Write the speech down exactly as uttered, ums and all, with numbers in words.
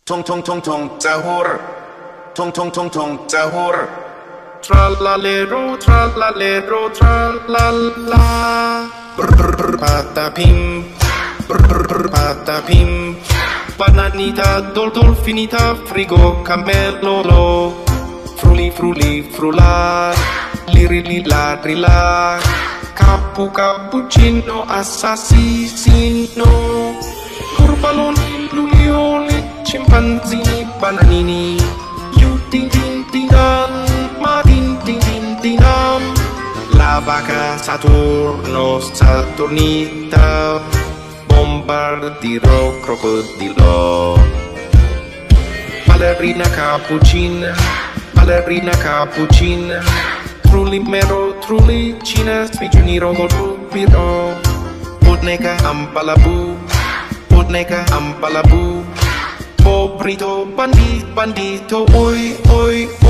Tung tung tung tung sahur. Tung tung tung tung sahur. Tralalero, tralalero, tralala. Brr patapim, brr patapim. Bananita, dol dolfinita, frigo, cammello. Fruli fruli frula, liri lila rila. Capu cappuccino, assassino. Corbaloni, lulioni, scimpanzini, bananini. You din din dinam, ma din din din dinam. La vaca Saturno, Saturnita. Bombardiro, crocodilo. Ballerina cappuccina, ballerina cappuccina. Trulli mero, trulli cina, sprigioniero col rubiro. Boneca ampalabu, boneca ampalabu. Pobrito bandito, bandito, oi, oi,